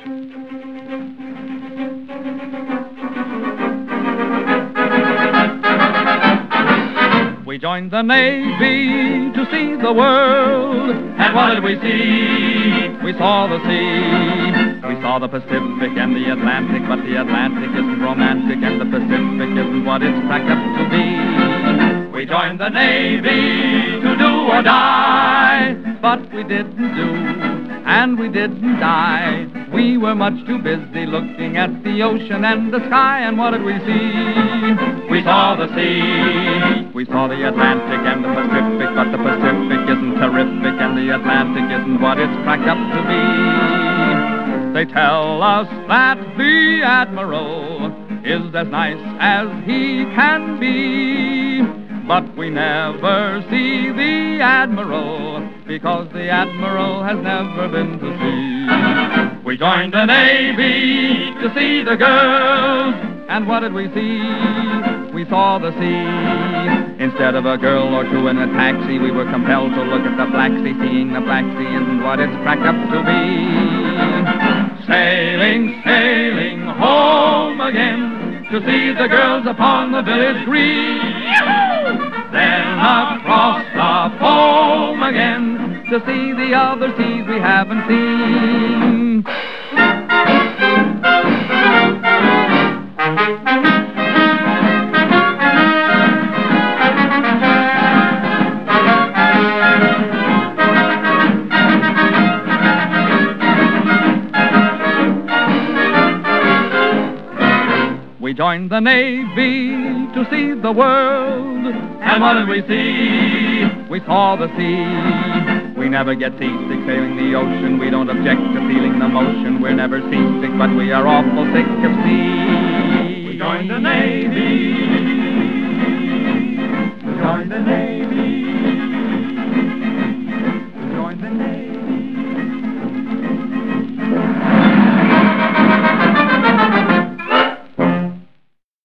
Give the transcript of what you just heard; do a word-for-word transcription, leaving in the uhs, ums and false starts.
We joined the Navy to see the world. And what did we see? We saw the sea. We saw the Pacific and the Atlantic, but the Atlantic isn't romantic and the Pacific isn't what it's cracked up to be. We joined the Navy to do or die, but we didn't do, and we didn't die. We were much too busy looking at the ocean and the sky, and what did we see? We saw the sea. We saw the Atlantic and the Pacific, but the Pacific isn't terrific, and the Atlantic isn't what it's cracked up to be. They tell us that the Admiral is as nice as he can be, but we never see the Admiral, because the Admiral has never been to sea. We joined the Navy to see the girls, and what did we see? We saw the sea. Instead of a girl or two in a taxi, we were compelled to look at the Black Sea. Seeing the Black Sea isn't what it's cracked up to be. Sailing, sailing home again to see the girls upon the village green. Then across the foam again to see the other seas we haven't seen. We joined the Navy to see the world, and what did we see? We saw the sea. We never get seasick sailing the ocean. We don't object to feeling the motion. We're never seasick, but we are awful sick of sea. We joined the Navy